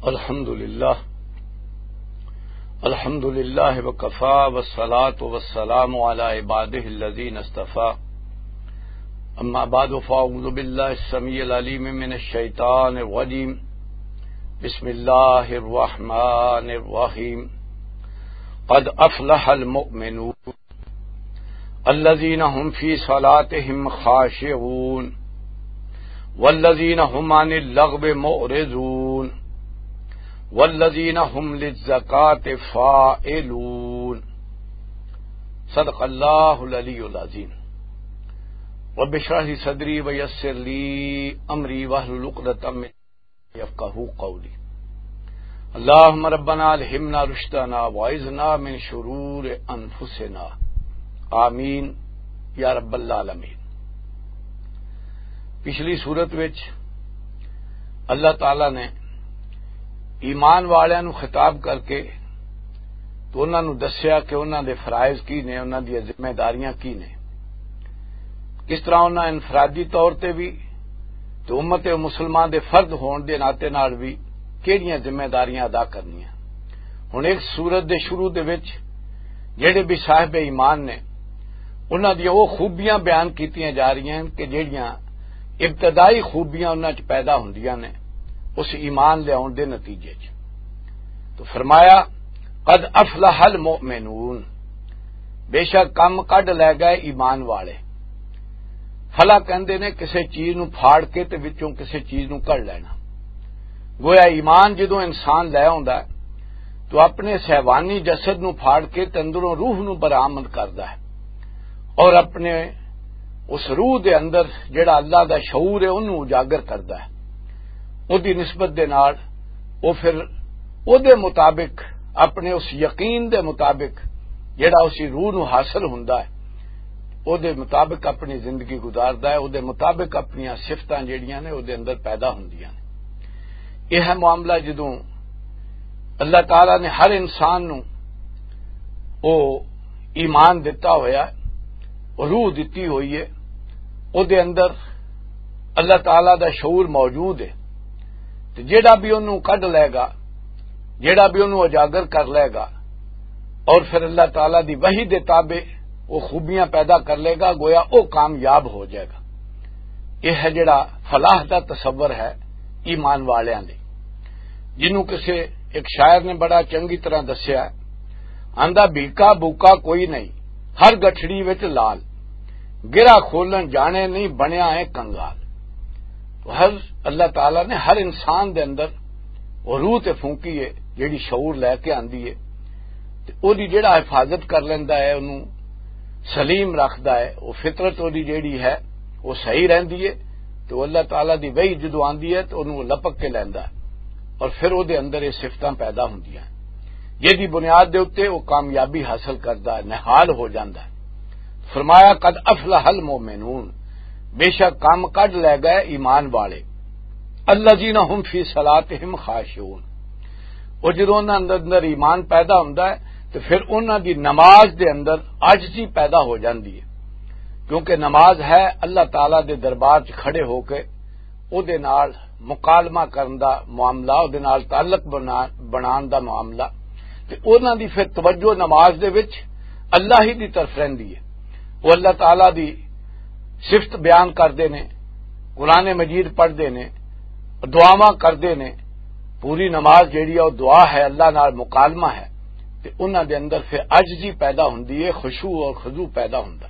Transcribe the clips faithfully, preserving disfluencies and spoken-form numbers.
الحمد للہ الحمد للہ وکفا والصلاۃ والسلام علی عبادہ الذین اصطفیٰ اما بعد فاعوذ باللہ السمیع العلیم من الشیطان الرجیم بسم اللہ الرحمن الرحیم قد افلح المؤمنون الذین هم فی صلاتهم خاشعون والذین هم عن اللغو معرضون والذین هم للزکاة فاعلون صدق اللہ العلی العظیم رب اشرح لی صدری ویسر لی امری واحلل عقدۃ من لسانی یفقہوا قولی اللہم ربنا الہمنا رشدنا واعذنا من شرور انفسنا آمین یا رب العالمین۔ پچھلی صورت وچ اللہ تعالی نے ایمان والوں نو خطاب کر کے تو انہاں نو دسیا کہ انہاں دے فرائض کی نے، انہاں دی ذمہ داریاں کی نے، کس طرح انہاں انفرادی طور تے بھی تو امت مسلمان دے فرد ہون دے ناطے نال بھی کیڑیاں ذمہ داریاں ادا کرنیاں۔ ہن ایک سورت دے شروع دے وچ جڑے بھی صاحب ایمان نے انہاں دی وہ خوبیاں بیان کیتیاں جا رہی ہیں کہ جڑیاں ابتدائی خوبیاں انہاں چ پیدا ہوندیاں نے اس ایمان لے آن دے نتیجے چ۔ تو فرمایا قد افلح المؤمنون، بے شک کم کڈ لے گئے ایمان والے۔ فلا کہندے نے کسے چیز نو پھاڑ کے تے وچوں کسے چیز نو کڈ لینا۔ گویا ایمان جدوں انسان لے آندا ہے تو اپنے حیوانی جسد نو پھاڑ کے تے اندروں روح نو برآمد کردا ہے اور اپنے اس روح دے اندر جڑا اللہ دا شعور ہے اونوں اجاگر کردا ہے۔ او دی نسبت دے نال او پھر او دے مطابق اپنے اس یقین دے مطابق جڑا اسی روح نو حاصل ہوندا ہے او دے مطابق اپنی زندگی گزاردا ہے، او دے مطابق اپنی صفتاں جڑیاں نے او دے اندر پیدا ہوندیاں نے۔ یہ ہے معاملہ جدوں اللہ تعالی نے ہر انسان نو او ایمان دتا ہویا ہے، روح دتی ہوئی ہے، او دے اندر اللہ تعالی دا شعور موجود ہے، تے جیڑا بھی انہوں کڈ لے گا، جیڑا بھی انہوں اجاگر کر لے گا اور پھر اللہ تعالی دی وحی دے تابع وہ خوبیاں پیدا کر لے گا، گویا او کامیاب ہو جائے گا۔ یہ ہے جڑا فلاح دا تصور ہے ایمان والیاں لئی، جنوں کسے ایک شاعر نے بڑا چنگی طرح دسیا ہے، آندا بیکا بوکا کوئی نہیں ہر گٹھڑی وچ لال، گرا کھولن جانے نہیں بنیا ہے کنگال۔ تو ہر اللہ تعالی نے ہر انسان دے اندر وہ روح تے پھونکی ہے جیڑی شعور لے کے آندی ہے، تے او دی جیڑا حفاظت کر لیندا ہے، انہوں سلیم رکھدا ہے، وہ فطرت او دی جیڑی ہے وہ صحیح رہندی ہے، تو اللہ تعالی دی وحی جدوں آندی ہے تو انہوں لپک کے لیندا ہے اور پھر او دے اندر یہ صفتاں پیدا ہوندیاں ہیں، یہ دی بنیاد دے اوتے وہ کامیابی حاصل کردا ہے، نہال ہو جاندا ہے۔ فرمایا قد افلح المؤمنون، بے شک کام کڈ لے گئے ایمان والے، الذین هم فی صلاتهم خاشعون، اور جدوں انہاں دے اندر ایمان پیدا ہوندا ہے تو پھر انہاں دی نماز دے اندر عاجزی پیدا ہو جاندی ہے، کیونکہ نماز ہے اللہ تعالی دے دربار چ کھڑے ہو کے او دے نال مکالمہ کرن دا معاملہ، او دے نال تعلق بنان دا معاملہ، تے انہاں دی پھر توجہ نماز دے وچ اللہ ہی دی طرف رہندی ہے، وہ اللہ تعالی دی صفت بیان کردے نے، قرآن مجید پڑھدے نے، دعاواں کردے نے، پوری نماز جیڑی ہے وہ دعا ہے، اللہ نال مکالمہ ہے، تے انہاں دے اندر پھر عجزی پیدا ہوندی ہے، خشوع اور خضوع پیدا ہوندا ہے۔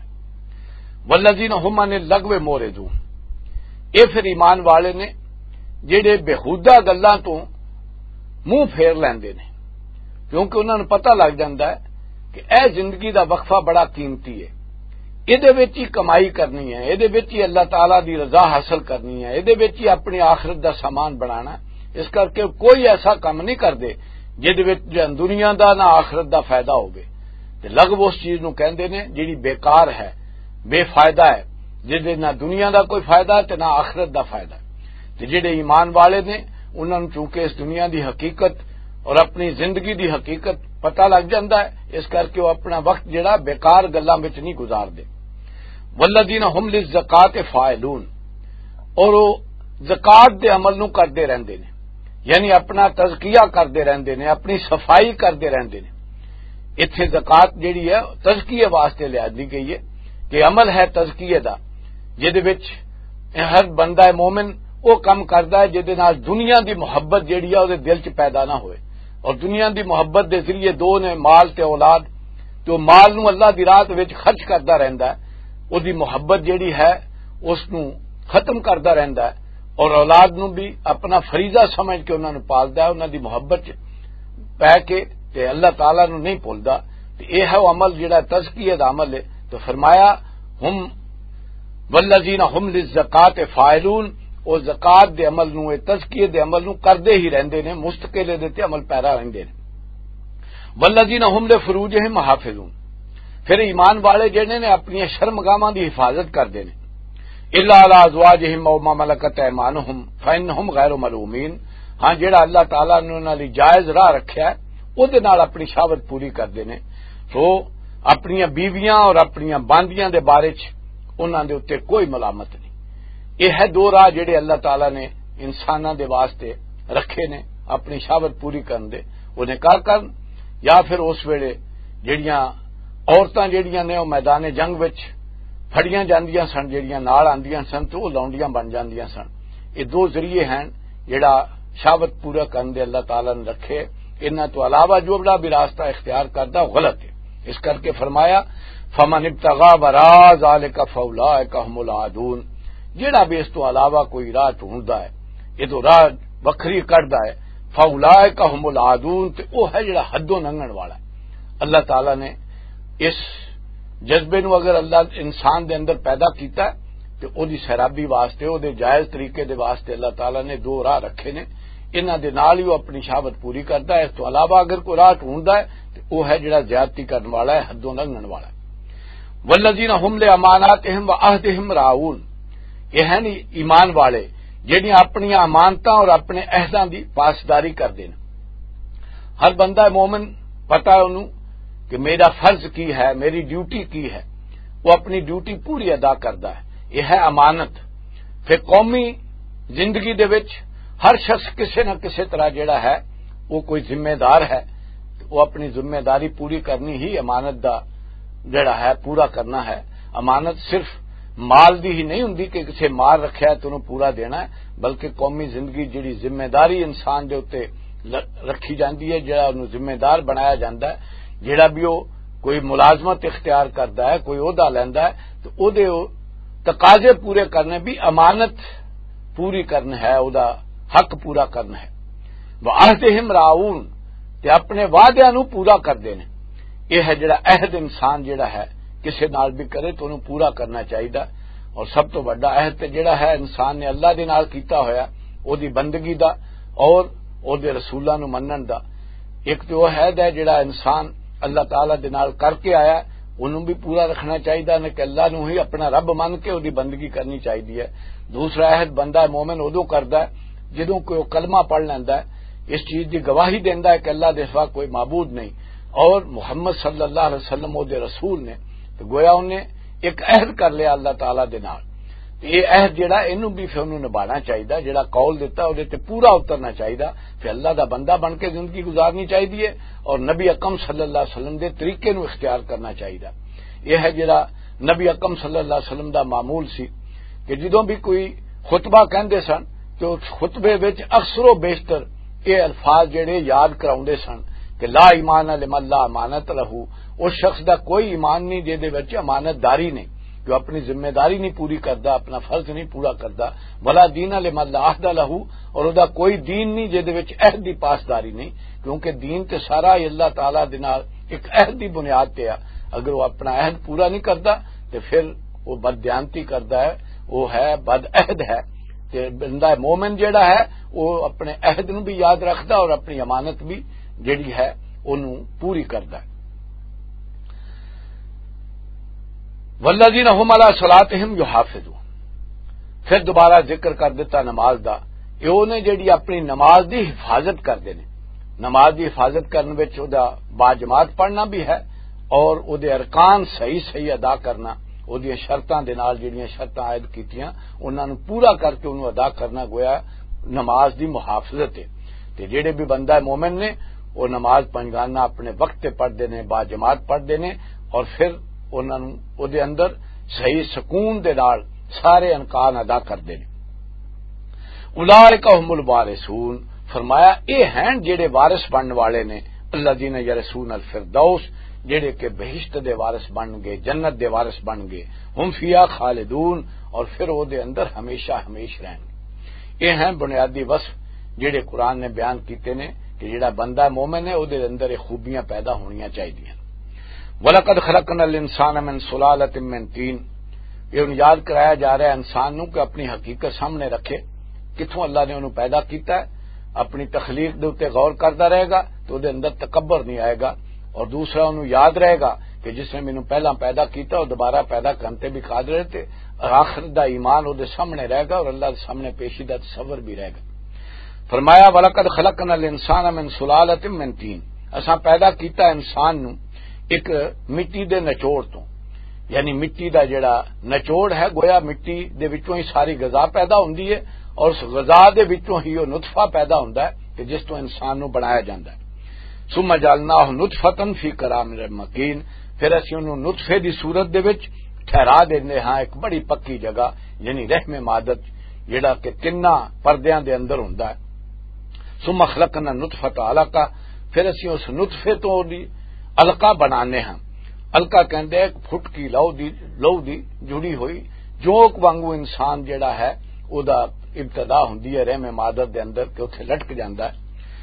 والذین هم عن اللغو معرضون، اے پھر ایمان والے نے جڑے بےہودہ گلاں تو منہ پھیر لیندے نے، کیونکہ انہاں نوں پتہ لگ جاندا ہے کہ اے زندگی دا وقفہ بڑا قیمتی ہے، یہ وچ ہی کمائی کرنی ہے، یہ وچ ہی اللہ تعالی دی رضا حاصل کرنی ہے، یہ وچ ہی اپنی آخرت دا سامان بنانا ہے، اس کر کے کوئی ایسا کام نہیں کردے جہد وچ دنیا دا نہ آخرت دا فائدہ ہوگے۔ تے لغو اس چیز نو کہندے نے جیڑی بیکار ہے، بے فائدہ ہے، جہد نہ دنیا دا کوئی فائدہ ہے تے نہ آخرت دا فائدہ ہے۔ تے جڑے ایمان والے نے انہاں نوں چونکہ اس دنیا دی حقیقت اور اپنی زندگی دی حقیقت پتہ لگ جاندا ہے، اس کر کے وہ اپنا وقت جڑا بیکار گلاں وچ نہیں گزار دے۔ والذین هم للزکاة فاعلون، اور وہ زکات دے عمل نو کردے رہندے نے، یعنی اپنا تزکیہ کرتے رہندے نے، اپنی صفائی کرتے رہندے نے۔ اتنے زکات جیڑی ہے تزکیے واسطے لیا گئی ہے کہ عمل ہے تزکیے دا، جہدے وچ ہر بندہ مومن وہ کم کردا ہے جہدے نال دنیا دی محبت جیڑی ہے وہ دل چ پیدا نہ ہوئے، اور دنیا دی محبت دے ذریعے دو نے مال تے اولاد، تو مال نو اللہ دی راہ وچ خرچ کردا رہندا ہے، او دی محبت جیڑی ہے اس نو ختم کردا رہندا ہے، اور اولاد نو بھی اپنا فریضہ سمجھ کے انہاں نو پالدا ہے، انہاں دی محبت چ پے کے تے اللہ تعالی نو نہیں بھولدا۔ تے اے ہے وہ عمل جڑا تزکیہ دا عمل ہے۔ تو فرمایا ہم والذین ہم للزکات فاعلون، او زکات دے عمل نو، اے تزکیہ دے عمل نو کردے ہی رہندے نے، مستقل دے تے عمل پیرا رہندے نے۔ والذین ہم لفروجہم حافظون، پھر ایمان والے جڑے نے اپنی شرمگاہاں دی حفاظت کردے نے، الا علی ازواجہم او ما ملکت ایمانہم فانہم غیر ملومین، ہاں جڑا اللہ تعالی نے انہاں لئی جائز راہ رکھیا ہے او دے نال اپنی شہوت پوری کردے نے، تو اپنی بیویاں اور اپنی باندیاں دے بارے چ انہاں دے اوتے کوئی ملامت نہیں۔ یہ ہے دو راہ جڑے اللہ تعالی نے انساناں دے واسطے رکھے نے اپنی شہوت پوری کرن دے، وہ نکاح کرن، یا پھر اس ویلے جڑیاں عورتاں جڑیاں نے وہ میدان جنگ وچ پھڑیاں جاندیاں سن، جڑیاں نال آندیاں سن تو وہ لونڈیاں بن جاندیاں سن۔ یہ دو ذریعے ہیں جڑا شہوت پورا کرن دے اللہ تعالی نے رکھے، انہاں تو علاوہ جو بڑا بھی راستہ اختیار کردا غلط ہے۔ اس کر کے فرمایا فمن ابتغى وراء ذلك فاولئک هم العادون، جڑا بھی اس تو علاوہ کوئی راہ ڈھونڈدا ہے، یہ تو راہ وکھری کڈدا ہے، فاولئک هم العادون، تے وہ ہے جڑا حدوں لنگھن والا ہے۔ اللہ تعالی نے اس جذبے نو اگر اللہ انسان دے اندر پیدا کیتا ہے تو او دی سیرابی واسطے، او دے جائز طریقے دے واسطے اللہ تعالی نے دو راہ رکھے نے، انہاں دے نال ہی وہ اپنی شہوت پوری کردا ہے۔ اس تو علاوہ اگر کوئی راہ ڈھونڈدا ہے تو وہ ہے جڑا زیادتی کرنے والا ہے، حدوں لنگھن والا ہے۔ والذین هم لاماناتہم وعہدہم راعون، یہ ہیں نہیں ایمان والے جہاں اپنی امانتاں اور اپنے عہداں دی پاسداری کردے ہیں۔ ہر بندہ مومن پتہ ہے انہوں کہ میرا فرض کی ہے، میری ڈیوٹی کی ہے، وہ اپنی ڈیوٹی پوری ادا کردا ہے، یہ ہے امانت۔ پھر قومی زندگی دے وچ ہر شخص کسی نہ کسی طرح جڑا ہے وہ کوئی ذمہ دار ہے، وہ اپنی ذمہ داری پوری کرنی ہی امانت دا جڑا ہے پورا کرنا ہے۔ امانت صرف مال دی ہی نہیں ہوندی کہ کسی مال رکھیا ہے تو انہوں پورا دینا ہے، بلکہ قومی زندگی جڑی ذمہ داری انسان دے اوتے رکھی جاندی ہے، جڑا انہوں ذمہ دار بنایا جاندا ہے، جڑا بھی وہ کوئی ملازمت اختیار کردا ہے، کوئی عہدہ لیندا ہے تو او دے تقاضے پورے کرنے بھی امانت پوری کرنا ہے، او دا حق پورا کرنا ہے۔ وعہدہم راعون، تے اپنے وعدیاں نو پورا کردے نے۔ یہ ہے جڑا عہد انسان جڑا ہے کسی نال بھی کرے تو انہوں پورا کرنا چاہیے، اور سب تو بڑا عہد تے جڑا ہے انسان نے اللہ دے نال کیتا ہویا او دی بندگی دا اور او دے رسولاں نو منن دا۔ ایک تو وہ عہد ہے جڑا انسان اللہ تعالی دے نال کر کے آیا، انہوں بھی پورا رکھنا چاہیے نے کہ اللہ نو ہی اپنا رب من کے او دی بندگی کرنی چاہیے۔ دوسرا عہد بندہ مومن ادو کردا ہے جدوں کوئی کلمہ پڑھ لیندا ہے، اس چیز دی گواہی دیندا ہے کہ اللہ دے سوا کوئی معبود نہیں، اور محمد صلی اللہ علیہ وسلم او دے رسول نے، تو گویا انہیں ایک عہد کر لیا اللہ تعالیٰ دے نال۔ یہ عہد جڑا اینو بھی پھر انہوں نبھانا چاہیے، جڑا قول دیتا ہے تے پورا اترنا چاہیے، پھر اللہ دا بندہ بن کے زندگی گزارنی چاہیے، اور نبی اکرم صلی اللہ علیہ وسلم دے طریقے نو اختیار کرنا چاہیے۔ یہ ہے جڑا نبی اکرم صلی اللہ علیہ وسلم دا معمول سی کہ جدوں بھی کوئی خطبہ کہندے سن تو خطبے وچ اکثر و بیشتر یہ الفاظ جڑے یاد کراؤندے سن کہ لا ایمان لمن لا امانت لہو، اس شخص دا کوئی ایمان نہیں جے دے وچ امانت داری نہیں، جو اپنی ذمہ داری نہیں پوری کردا، اپنا فرض نہیں پورا کردا، ولا دین لمن لا عہد لہو، اور او دا کوئی دین نہیں جے دے وچ عہد دی پاسداری نہیں، کیونکہ دین تے سارا اللہ تعالی دے نال ایک عہد دی بنیاد تے ہے۔ اگر وہ اپنا عہد پورا نہیں کردا تے پھر وہ بددیانتی کردا ہے، وہ ہے بد عہد ہے۔ تے بندہ مومن جیڑا ہے وہ اپنے عہد نو بھی یاد رکھدا اور اپنی امانت بھی جیڑی ہے انہوں پوری کردا ہے۔ والذین هم علی صلاتہم یحافظون، پھر دوبارہ ذکر کر دیتا نماز دا، یہ نے جیڑی اپنی نماز دی حفاظت کردے نے۔ نماز دی حفاظت کرنے وچ او دا باجماعت پڑھنا بھی ہے، اور او دے ارکان صحیح صحیح ادا کرنا، او دی شرطاں دے نال جڑیاں شرطاں عائد کیتیاں انہاں نو پورا کر کے انہوں ادا کرنا گویا نماز دی محافظت ہے۔ تے جڑے بھی بندہ مومن نے وہ نماز پنجگانہ اپنے وقت تے پڑھدے نے، با جماعت پڑھدے نے، اور پھر انہاں نوں او دے اندر صحیح سکون دے نال سارے ارکان ادا کردے نے۔ اولئک هم الوارثون، فرمایا اے ہیں جڑے وارث بننے والے نے، الذین یرثون الفردوس، جڑے کہ بہشت دے وارث بن گئے، جنت دے وارث بن گئے، ہم فیہا خالدون، اور پھر او دے اندر ہمیشہ ہمیش رہیں گے۔ یہ ہیں بنیادی وصف جڑے قرآن نے بیان کیتے نے کہ جڑا بندہ مومن ہے او دے اندر یہ خوبیاں پیدا ہونیاں چاہیے۔ وَلَقَدْ خَلَقْنَا الْإِنسَانَ مِنْ سُلَالَةٍ مِنْ طِينٍ، یہ ان یاد کرایا جا رہا ہے انسان نو کہ اپنی حقیقت سامنے رکھے، کتھوں اللہ نے انہوں پیدا کیتا ہے، اپنی تخلیق دے اوتے غور کرتا رہے گا تو دے اندر تکبر نہیں آئے گا، اور دوسرا انہوں یاد رہے گا کہ جس نے مینوں پہلا پیدا کیتا اور دوبارہ پیدا کرتے بھی قادر رہتے، اور آخر دا ایمان او دے سامنے رہے گا اور اللہ دے سامنے پیشیدہ تصور بھی رہے گا۔ فرمایا وَلَقَدْ خَلَقْنَا الْإِنسَانَ مِنْ سُلَالَةٍ مِنْ طِينٍ، اساں پیدا کیتا انسان نو ایک مٹی دے نچوڑ تو، یعنی مٹی دا جڑا نچوڑ ہے گویا مٹی دے وچوں ہی ساری غذا پیدا ہوندی ہے، اور اس غذا دے وچوں ہی وہ نطفہ پیدا ہوندا ہے کہ جس تو انسان نو بنایا جاندا ہے۔ ثم جعلناہ نطفۃ فی قرار مکین، پھر اسی انہوں نطفے دی صورت دے وچ ٹھہرا دیندے ہاں ایک بڑی پکی جگہ، یعنی رحم مادت جڑا کہ تنا پردیاں دے اندر ہوندا ہے۔ ثم خلقنا نطفۃ علقہ، پھر اسی اس نطفے تو دی علقہ بنانے ہاں۔ علقہ کہندے ایک پھٹ کی لو دی لو دی جڑی ہوئی جوک وانگو انسان جڑا ہے او دا ابتدا ہوندی ہے رحم مادت دے اندر کہ اوتھے لٹک جاندا ہے۔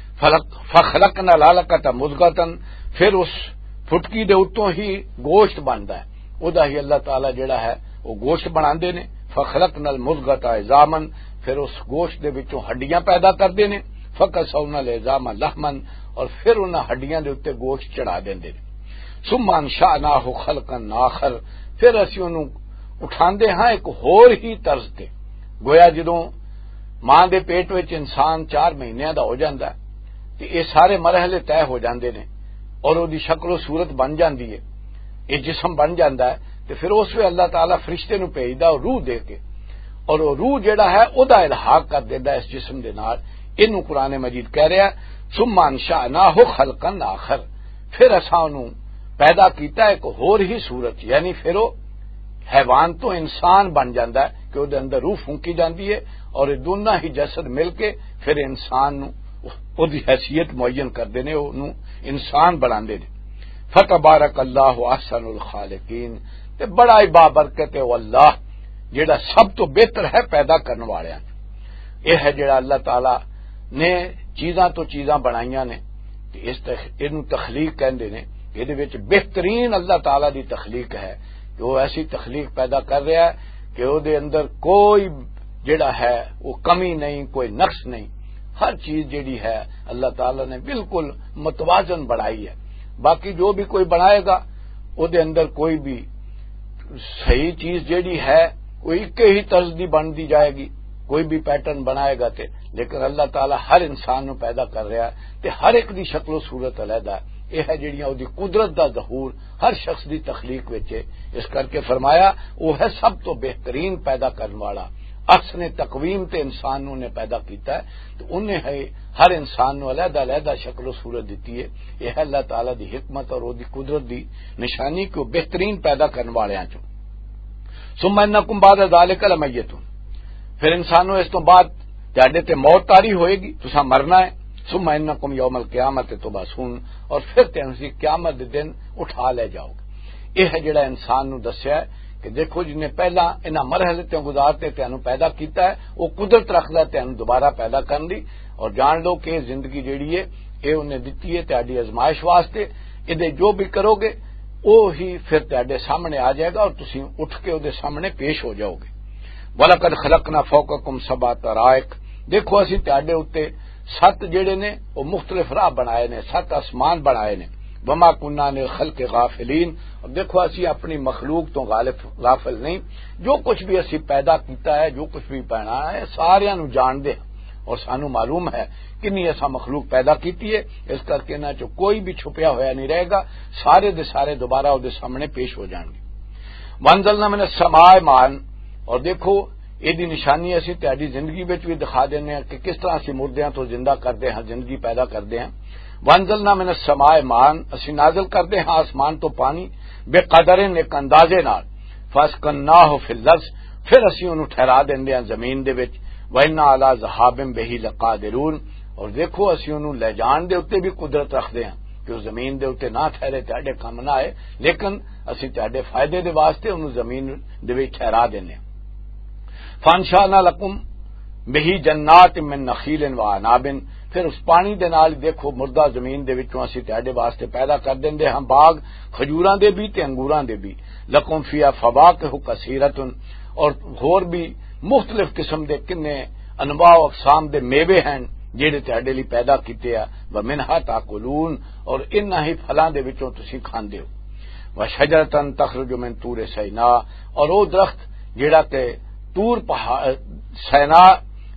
فخلقنا العلقۃ مضغۃ، پھر اس پھٹکی دے اتوں ہی گوشت بندا ہے، او دا ہی اللہ تعالی جڑا ہے وہ گوشت بناندے نے۔ فخلقنا المضغۃ عظاما، پھر اس گوشت دے وچوں ہڈیاں پیدا کردے نے۔ فکسونا العظام لحما، اور پھر انہاں ہڈیاں دے اوتے گوشت چڑھا دیندے نے۔ ثم انشأناہ خلقا آخر، پھر اسی انہوں اٹھاندے ہاں ایک ہور ہی طرز تے، گویا جدوں ماں دے پیٹ وچ انسان چار مہینیاں دا ہو جاندا ہے تے یہ سارے مرحلے طے ہو جاندے نے اور وہ دی شکل و صورت بن جاندی ہے، یہ جسم بن جاندا ہے، تے پھر اس وی اللہ تعالی فرشتے نو بھیجدا اور روح دے کے، اور وہ روح جڑا ہے او دا الحاق کر دیندا اس جسم دے نال۔ اینو قرآن مجید کہہ رہا ہے ثم انشأناہ خلقا آخر، پھر اساں انہوں پیدا کیتا ایک ہور ہی صورت، یعنی پھر وہ حیوان تو انسان بن جاندا ہے کہ وہ دے اندر روح پھونکی جاندی ہے، اور یہ دونوں ہی جسد مل کے پھر انسان نو او دی حیثیت معین کردے نے، اونوں انسان بناندے نے۔ فتبارک اللہ احسن الخالقین، تے بڑا ہی بابرکت ہے وہ اللہ جڑا سب تو بہتر ہے پیدا کرنے والیاں۔ یہ ہے جڑا اللہ تعالی نے چیزاں تو چیزاں بنائیاں نے، تے اس اینو تخلیق کہندے نے، یہ دے وچ بہترین اللہ تعالی دی تخلیق ہے کہ وہ ایسی تخلیق پیدا کر رہا ہے کہ وہ دے اندر کوئی جڑا ہے وہ کمی نہیں، کوئی نقص نہیں، ہر چیز جڑی ہے اللہ تعالی نے بالکل متوازن بنائی ہے۔ باقی جو بھی کوئی بنائے گا وہ دے اندر کوئی بھی صحیح چیز جڑی ہے وہ ایک ہی طرز دی بن دی جائے گی، کوئی بھی پیٹرن بنائے گا تے، لیکن اللہ تعالی ہر انسان نو پیدا کر رہا ہے تے ہر ایک دی شکل و صورت علیحدہ ہے۔ یہ ہے جڑیاں وہ دی قدرت دا ظہور ہر شخص دی تخلیق وچ ہے، اس کر کے فرمایا وہ ہے سب تو بہترین پیدا کرنے والا۔ احسن تقویم تے انسان نو نے پیدا کیتا ہے تو انہیں ہے ہر انسان نو علیحدہ علیحدہ شکل و صورت دیتی ہے۔ یہ ہے اللہ تعالی دی حکمت اور وہ دی قدرت دی نشانی کہ وہ بہترین پیدا کرنے والے ہیں۔ ثم انکم بعد ذلک لمیتون، پھر انسانوں اس تو بعد تہاڈے تے موت طاری ہوئے گی، تساں مرنا ہے۔ ثم انکم یوم القیامت تبعثون، اور پھر تسی قیامت دے دن اٹھا لے جاؤ گے۔ یہ ہے جڑا انسان نو دسیا ہے کہ دیکھو جن نے پہلا انہاں مرحلے تے گزارتے تینوں پیدا کیتا ہے، وہ قدرت رکھدا ہے تینوں دوبارہ پیدا کرن دی، اور جان لو کہ زندگی جیڑی ہے اے انہیں دتی ہے تہاڈی آزمائش واسطے، اے جو بھی کرو گے وہ ہی پھر تہاڈے سامنے آ جائے گا اور تسی اٹھ کے اودے سامنے پیش ہو جاؤ گے۔ وَلَقَدْ خَلَقْنَا فَوْقَكُمْ سَبْعَ طَرَائِقَ، دیکھو اسی تہاڈے اوتے سات جڑے نے وہ مختلف راہ بنائے نے، سات آسمان بنائے نے۔ وما كنا عن الخلق غافلین، اور دیکھو اسی اپنی مخلوق تو غالب غافل نہیں، جو کچھ بھی اسی پیدا کیتا ہے، جو کچھ بھی پینا ہے ساریاں نو جان دے، اور سانو معلوم ہے کنی ایسا مخلوق پیدا کیتی ہے، اس کر کے نہ جو کوئی بھی چھپیا ہوا نہیں رہے گا، سارے دے سارے دوبارہ وہ دے سامنے پیش ہو جان گے۔ وانزلنا من السماء ماء، اور دیکھو یہ نشانی اسی تہاڈی زندگی وچ بھی دکھا دینے ہیں کہ کس طرح اسی مردیاں تو زندہ کردے ہیں، زندگی پیدا کردے ہیں۔ وانزلنا من السماء ماء، اسی نازل کردے ہیں آسمان تو پانی، بے قدرن ایک اندازے نال، فاسکناہ فی الارض، پھر اسی انہوں ٹھہرا دیندے ہیں زمین دے وچ، وَإِنَّا عَلَىٰ ذَهَابٍ بِهِ لَقَادِرُونَ، اور دیکھو اسی انہوں لے جان دے اتے بھی قدرت رکھدے ہیں کہ وہ زمین دے اتے نہ ٹھہرے، تہاڈے کم نہ آئے، لیکن اسی تہاڈے فائدے دے واسطے انہوں زمین دے وچ ٹھہرا دینے۔ فَأَنشَأْنَا لَكُم بِهِ جَنَّاتٍ مِّن نَخِيلٍ وَأَعْنَابٍ، پھر اس پانی دے نال دیکھو مردہ زمین دے وچوں اسی تہاڈے واسطے پیدا کر دیندے ہاں باغ کھجوراں دے بھی تے انگوراں دے بھی، لَكُم فِيهَا فَوَاكِهُ كَثِيرَةٌ، اور ہور بھی مختلف قسم دے کنے انواع و اقسام دے میوے ہیں جہے تہاڈے لئی پیدا کیتے آ، وَمِنْهَا تَأْكُلُونَ، اور انہاں ہی پھلاں دے وچوں تسی کھاندے ہو، وَشَجَرَةً تَخْرُجُ مِن طُورِ سِيناء، اور وہ درخت جیڑا کہ طور پہاڑ سینا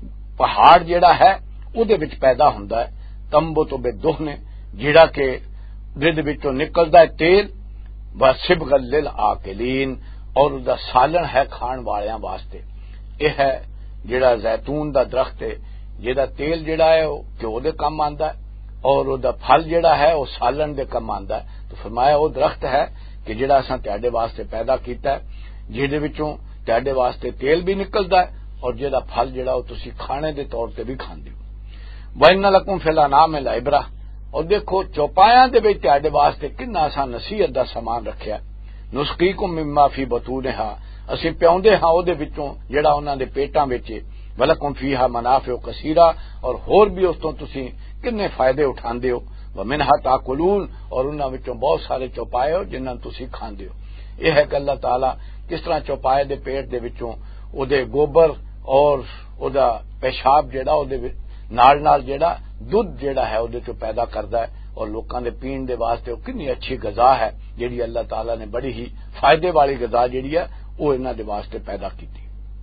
پہاڑ جیڑا ہے او دے وچ پیدا ہوندا ہے، تنبت بالدہن، جیڑا کہ دے وچوں نکلدا ہے تیل، وَصِبْغًا لِلْعَاقِلِينَ، اور دا سالن ہے کھان والیاں واسطے۔ یہ ہے جیڑا زیتون دا درخت ہے، جیڑا تیل جیڑا ہے وہ گھیو دے کم آندا ہے، اور او دا پھل جیڑا ہے وہ سالن دے کم آندا ہے۔ تو فرمایا وہ درخت ہے کہ جیڑا اساں تہاڈے واسطے پیدا کیتا ہے، جہدے وچوں تہاڈے واسطے تیل بھی نکلدا ہے، اور جیڑا پھل جیڑا وہ تسی کھانے دے طور تے بھی کھاندے ہو۔ وَإِنَّ لَكُمْ فِي الْأَنْعَامِ لَعِبْرَةً، اور دیکھو چوپایاں دے وچ تہاڈے واسطے کنا اساں نصیحت دا سامان رکھیا، نُسْقِيكُم مِّمَّا فِي بُطُونِهَا، اسی پیاؤندے ہاں او دے وچوں جیڑا انہاں دے پیٹاں وچ، وَلَكُمْ فِيهَا مَنَافِعُ كَثِيرَةٌ، اور ہور بھی اس تو تسی کنے فائدے اٹھاندے ہو، وَمِنْهَا تَأْكُلُونَ، اور انہاں وچوں بہت سارے چوپائے ہو جنہاں تسی کھاندے ہو۔ یہ ہے کہ اللہ تعالیٰ کس طرح چوپائے دے پیٹ دے وچوں او دے گوبر اور او دا پیشاب جیڑا او دے نال نال جیڑا دودھ جیڑا ہے او دے چوں پیدا کردا ہے، اور لوکاں دے پین دے واسطے او کنی اچھی غذا ہے جیڑی اللہ تعالیٰ نے بڑی ہی فائدے والی غذا جیڑی ہے او انہاں دے واسطے پیدا کیتی۔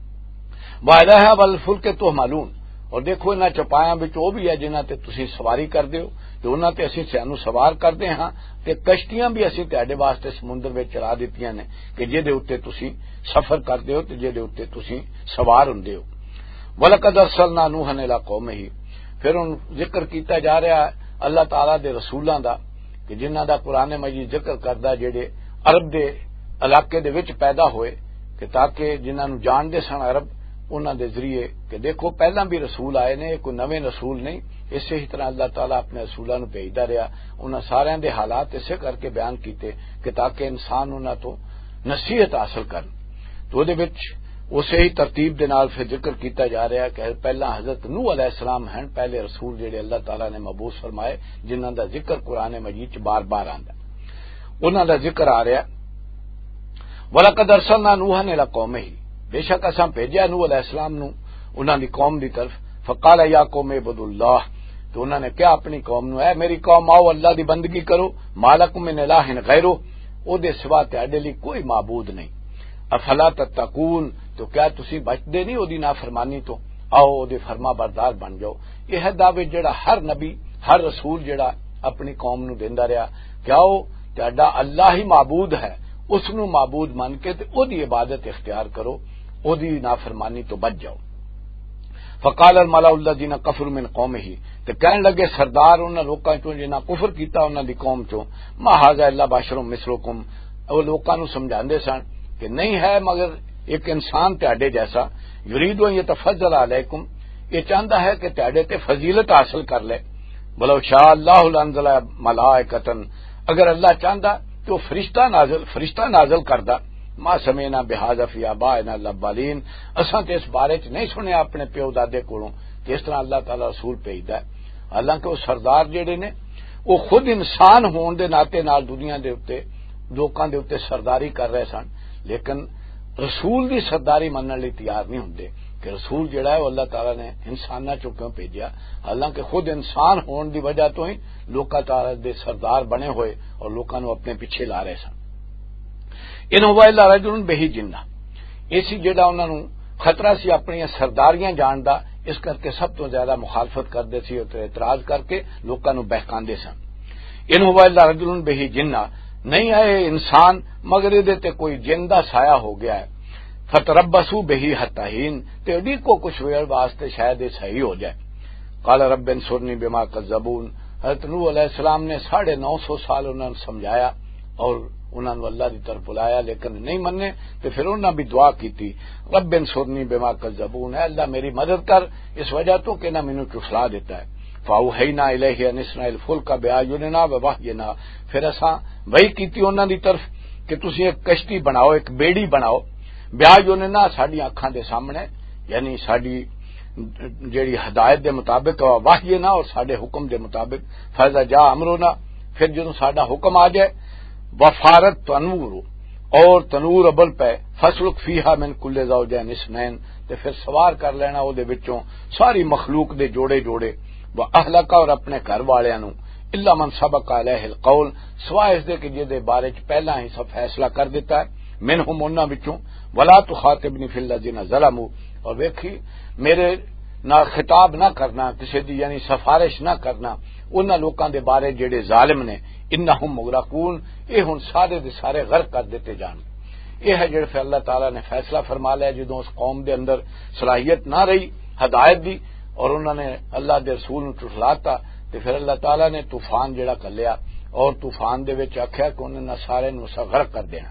وَإِلَٰهَ وَالْفُلْكِ تُحْمَلُونَ، اور دیکھو انہاں چوپایاں وچ او بھی ہے جنہاں تے تسی سواری کردے ہو، تے انہاں تے اسی سانو سوار کردے ہاں، تے کشتیاں بھی اسی تہاڈے واسطے سمندر وچ چلا دتیاں نے کہ جہدے اوتے تسی سفر کردے ہو تے جہدے اوتے تسی سوار ہوندے ہو۔ وَلَقَدْ أَرْسَلْنَا نُوحًا إِلَىٰ قَوْمِهِ، پھر ان ذکر کیتا جا رہا ہے اللہ تعالیٰ دے رسولاں دا کہ جنہاں دا قرآن مجید ذکر کردا جڑے عرب دے علاقے دے وچ پیدا ہوئے، کہ تاکہ جنہاں نو جان دے سن عرب انہاں دے ذریعے کہ دیکھو پہلاں بھی رسول آئے نے، کوئی نویں رسول نہیں، اسی ہی طرح اللہ تعالیٰ اپنے رسولاں نو بھیجدا رہا، انہاں سارے دے حالات اسے کر کے بیان کیتے کہ تاکہ انسان انہاں تو نصیحت حاصل کرن۔ تو دے وچ اسی ہی ترتیب دے نال پھر ذکر کیتا جا رہا ہے کہ پہلا حضرت نوح علیہ السلام ہیں پہلے رسول جڑے اللہ تعالیٰ نے مبعوث فرمائے، جنہاں دا ذکر قرآن مجید چ بار بار آندا، انہاں دا ذکر آ رہا ہے۔ وَلَقَدْ أَرْسَلْنَا نُوحًا إِلَىٰ قَوْمِهِ، بے شک اساں بھیجیا نوح علیہ السلام نو انہاں دی قوم دی طرف، فقال یا قوم اعبدوا اللہ، تو انہوں نے کیا اپنی قوم نو، اے میری قوم آؤ اللہ دی بندگی کرو، ما لکم من الہ غیرہ، او دے سوا تہاڈے لئی کوئی معبود نہیں، افلا تتقون، تو کیا تسی بچدے نہیں او دی نافرمانی تو، آؤ او دے فرما بردار بن جاؤ۔ یہ ہے دعوے جڑا ہر نبی ہر رسول جڑا اپنی قوم نو دیندا رہیا کہ آؤ تہاڈا اللہ ہی معبود ہے، اس نو معبود من کے تے او دی عبادت اختیار کرو، او دی نافرمانی تو بچ جاؤ۔ فقال الملأ الذين كفروا من قومه، تے کہن لگے سردار انہاں لوکاں چوں جنہاں کفر کیتا انہاں دی قوم چوں، ما ھذا الا بشر مثلکم، او لوکاں نو سمجھاندے سن کہ نہیں ہے مگر ایک انسان تہاڈے جیسا، یرید ان یتفضل علیکم، یہ چاہتا ہے کہ تہاڈے تے فضیلت حاصل کر لے، ولو شاء اللہ لانزل ملائکۃ، اگر اللہ چاہتا تو فرشتہ نازل فرشتہ نازل کردا، ما سمعنا بہذا فی آبائنا الاولین، اساں تے اس بارے چ نہیں سنیا اپنے پیو دادے کولوں کہ اس طرح اللہ تعالی رسول بھیجدا ہے۔ حالانکہ وہ سردار جڑے نے وہ خود انسان ہون دے ناطے نال دنیا دے اوتے لوکاں دے اوتے سرداری کر رہے سن، لیکن رسول دی سرداری منن لئی تیار نہیں ہوندے کہ رسول جڑا ہے وہ اللہ تعالی نے انساناں چوں کیوں بھیجیا، حالانکہ خود انسان ہون دی وجہ تو ہی لوکاں تعالی دے سردار بنے ہوئے اور لوکاں نو اپنے پیچھے لا رہے سن۔ ان هو الا رجل به جنہ، اسی جڑا انہاں نو خطرہ سی اپنی سرداریاں جاندا، اس کر کے سب تو زیادہ مخالفت کردے سی اور اعتراض کر کے لوکاں نو بہکاندے سن۔ ان هو الا رجل به جنہ، نہیں ہے انسان مگر دے تے کوئی جن دا سایہ ہو گیا ہے، فتربصوا به حتی حین، تے اڈیکو کچھ ویل واسطے شاید یہ صحیح ہو جائے۔ قال رب انصرنی بما کذبون، حضرت نوح علیہ السلام نے ساڑھے نو سو سال انہوں نے سمجھایا اور انہوں نے اللہ کی طرف بلایا لیکن نہیں مننے، تو پھر انہوں نے بھی دعا کی تھی رب انصرنی بما کذبون، اے اللہ میری مدد کر اس وجہ تو کہ نہ مینوں ٹھٹلا دیتا ہے۔ فاوحینا الیہ ان اصنع الفلک باعیننا ووحینا، پھر اساں وحی کیتی انہاں دی طرف کہ تسی ایک کشتی بناؤ، ایک بیڑی بناؤ، باعیننا ساڈی اکھاں دے سامنے، یعنی ساڈی جیڑی ہدایت دے مطابق، وحینا اور ساڈے حکم دے مطابق، فاذا جاء امرنا، پھر جدوں ساڈا حکم آ جائے، وفارت تنور، اور تنور ابل پہ، فسلک فیہا من کل زوجین اثنین، تے پھر سوار کر لینا او دے وچوں ساری مخلوق دے جوڑے جوڑے، واہلک اور اپنے گھر والےاں نوں، الا من سبق علیہ القول، سوائے اس دے کہ جے بارے چ پہلا ہی سب فیصلہ کر دیتا ہے، منہم انہاں وچوں، ولا تخاطبنی فی الذین ظلموا، اور ویکھی میرے نہ خطاب نہ کرنا کسی دی، یعنی سفارش نہ کرنا انہاں لوکاں دے بارے جڑے ظالم نے، انہم مغرقون، یہ ہن سارے دے سارے غرق کر دیتے جان۔ یہ ہے جڑا پھر اللہ تعالیٰ نے فیصلہ فرما لیا جدوں اس قوم دے اندر صلاحیت نہ رہی ہدایت دی اور انہوں نے اللہ دے رسول نوں ٹھٹلاتا، تے پھر اللہ تعالیٰ نے طوفان جڑا کلیا اور طوفان دے وچ آکھیا کہ انہاں نے سارے نوں غرق کر دینا۔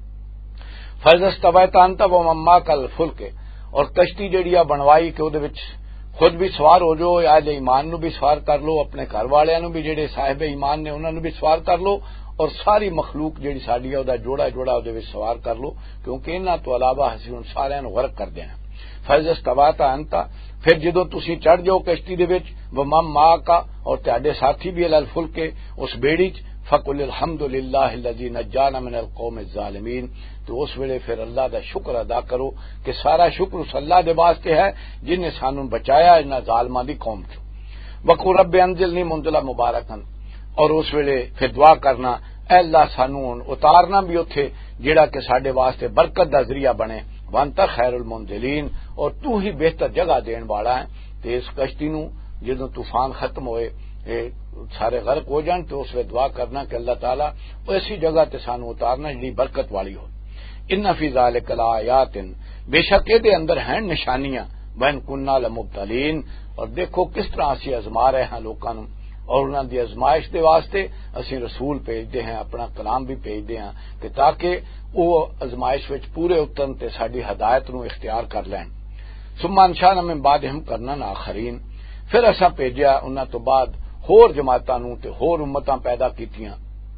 فَإِذَا اسْتَوَيْتَ أَنْتَ وَمَن مَّعَكَ عَلَى الْفُلْكِ، اور کشتی جڑی آ بنوائی کہ اودے وچ خود بھی سوار ہو جو، اہل ایمان نو بھی سوار کر لو، اپنے گھر والےاں نو بھی جڑے صاحب ایمان نے انہاں نو بھی سوار کر لو، اور ساری مخلوق جڑی ساڈی ہے اودا جوڑا جوڑا اودے وچ سوار کر لو، کیونکہ انہاں تو علاوہ ہسی ہن سارے نو غرق کر دینا۔ فَإِذَا اسْتَوَيْتَ أَنْتَ، پھر جدوں تسی چڑھ جاؤ کشتی دے وچ، وَمَن مَّعَكَ، اور تہاڈے ساتھی بھی علی الفلک، اس بیڑی چ، فَقُلِ الْحَمْدُ لِلَّهِ الَّذِي نَجَّانَا مِنَ الْقَوْمِ الظَّالِمِينَ، تو اس ویلے پھر اللہ دا شکر ادا کرو کہ سارا شکر اس اللہ دے واسطے ہے جن نے سانوں بچایا انہاں ظالماں دی قوم چوں۔ وَقُلْ رَبِّ أَنزِلْنِي مُنزِلًا مُبَارَكًا، اور اس ویلے پھر دعا کرنا اے اللہ سانوں اتارنا بھی اوتھے جیڑا کہ ساڈے واسطے برکت دا ذریعہ بنے، وانت خیر المنزلین، اور تو ہی بہتر جگہ دین والا ہے۔ تے اس کشتی نوں جدوں طوفان ختم ہوئے سارے غرق ہو جان تو اس ویلے دعا کرنا کہ اللہ تعالیٰ ایسی جگہ تے سانوں اتارنا جڑی برکت والی ہو۔ ان فی ذلک لآیات، بے شک دے اندر ہیں نشانیاں، وَإِن كُنَّا لَمُبْتَلِينَ، اور دیکھو کس طرح اسی آزما رہے ہیں لوکاں نوں، اور انہاں دی آزمائش دے واسطے اسی رسول بھیجدے ہیں، اپنا کلام بھی بھیجدے ہیں کہ تاکہ وہ آزمائش وچ پورے اترن تے ساڈی ہدایت نوں اختیار کر لین۔ ثم انشأنا من بعدهم قرنا آخرین، پھر اساں بھیجیا انہاں تو بعد ہور جماعتاں نوں تے ہور امتاں پیدا کیتیاں۔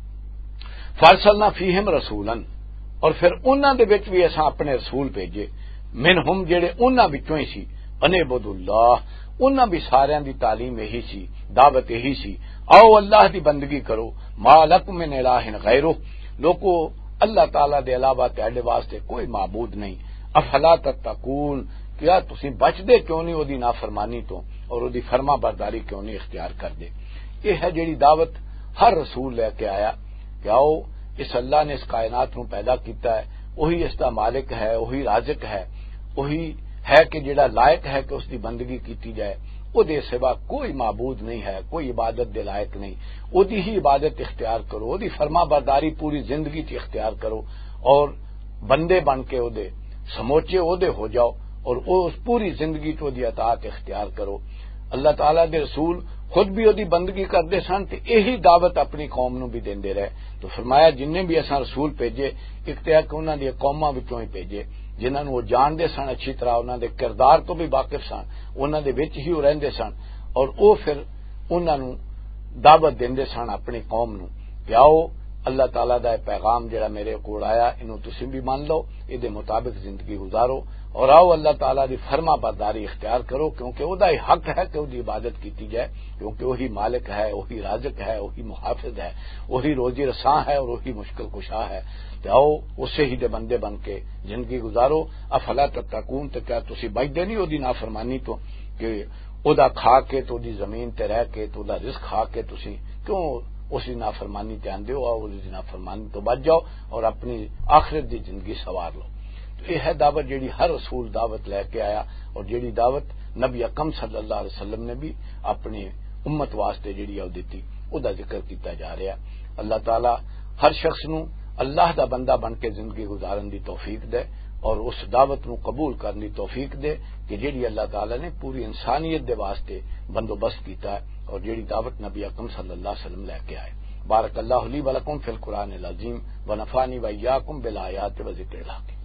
فارسلنا فیہم رسولا، اور پھر انہاں دے وچ بھی اساں اپنے رسول بھیجے، منہم جڑے انہاں وچوں ہی سی، انعبد اللہ، انہاں بھی ساریاں دی تعلیم یہی سی، دعوت یہی سی، آؤ اللہ دی بندگی کرو، ما لکم من الہ غیرہ، لوگو اللہ تعالیٰ دے علاوہ تہاڈے واسطے کوئی معبود نہیں، افلا تتقون، کیا تسی بچدے کیوں نہیں اودی نافرمانی تو اور اودی فرما برداری کیوں نہیں اختیار کردے۔ یہ ہے جڑی دعوت ہر رسول لے کے آیا کہ آؤ اس اللہ نے اس کائنات نو پیدا کیتا ہے، وہی اس دا مالک ہے، وہی رازق ہے، وہی ہے کہ جڑا لائق ہے کہ اس دی بندگی کیتی جائے، او دے سوا کوئی معبود نہیں ہے، کوئی عبادت دے لائق نہیں، او دی ہی عبادت اختیار کرو، او دی فرما برداری پوری زندگی چ اختیار کرو، اور بندے بن کے او دے سموچے او دے ہو جاؤ، اور اس پوری زندگی تو دی اطاعت اختیار کرو۔ اللہ تعالیٰ دے رسول خود بھی اودی بندگی کردے سن تے یہی دعوت اپنی قوم نو بھی دیندے رہے، تو فرمایا جن نے بھی اساں رسول بھیجے ایک تے کہ انہاں دی قوماں وچوں ہی بھیجے جنہاں نوں وہ جاندے سن اچھی طرح، انہاں دے کردار تو بھی واقف سن، انہاں دے وچ ہی رہندے سن، اور او پھر انہاں نوں دعوت دیندے سن اپنی قوم نوں کہ آؤ اللہ تعالیٰ دا پیغام جڑا میرے کول آیا انہوں تسی بھی مان لو، اے دے مطابق زندگی گزارو، اور آؤ اللہ تعالیٰ دی فرما برداری اختیار کرو، کیونکہ او دا ہی حق ہے کہ او دی عبادت کیتی جائے، کیونکہ وہی مالک ہے، وہی رازق ہے، وہی محافظ ہے، وہی روزی رساں ہے اور وہی مشکل کشا ہے۔ تو آؤ اسے ہی دے بندے بن کے زندگی گزارو، افلا تتقون، تے کیا تسی بچدے نہیں او دی نافرمانی تو کہ او دا کھا کے تو دی زمین تے رہ کے تو دا رزق کھا کے تسی کیوں اسی نافرمانی تے آندے ہو، اور اسی نافرمانی تو بچ جاؤ اور اپنی آخرت دی زندگی سوار لو۔ تو یہ ہے دعوت جیڑی ہر رسول دعوت لے کے آیا، اور جیڑی دعوت نبی اکرم صلی اللہ علیہ وسلم نے بھی اپنی امت واسطے جیڑی او دتی، او دا ذکر کیتا جا رہا ہے۔ اللہ تعالی ہر شخص نو اللہ دا بندہ بن کے زندگی گزارن دی توفیق دے، اور اس دعوت نو قبول کرنے دی توفیق دے کہ جیڑی اللہ تعالی نے پوری انسانیت دے واسطے بندوبست کیتا ہے اور جیڑی دعوت نبی اکرم صلی اللہ علیہ وسلم لے کے آئے۔ بارک اللہ لی ولکم فی القرآن العظیم ونفعنی وإیاکم بالآیات و ذکر الحکیم۔